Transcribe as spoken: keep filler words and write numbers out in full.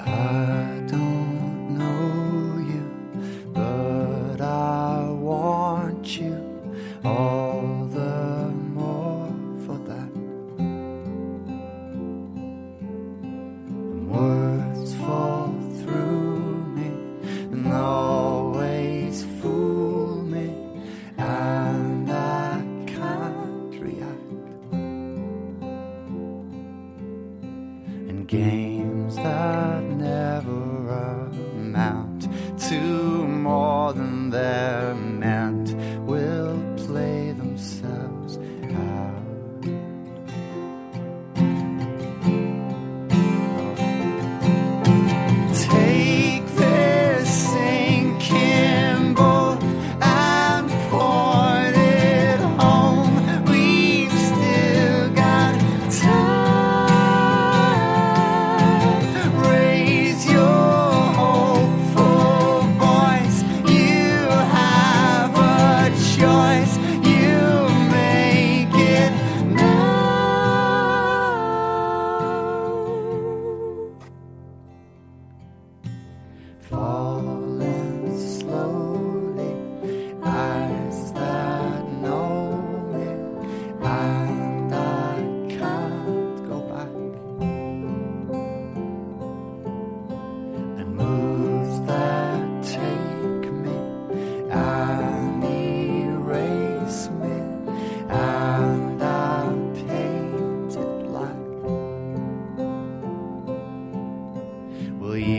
I don't know you, but I want you all the more for that. And words fall through me and always fool me, and I can't react. And games that never amount to more than they're meant will play themselves out. Take this sinking boat and point it home. We've still got time. Raise your hopeful voice. You have a choice. You make it now. Falling slowly, eyes that know me, and I can't go back. And moves that take me and erase me, and I paint it black. Will you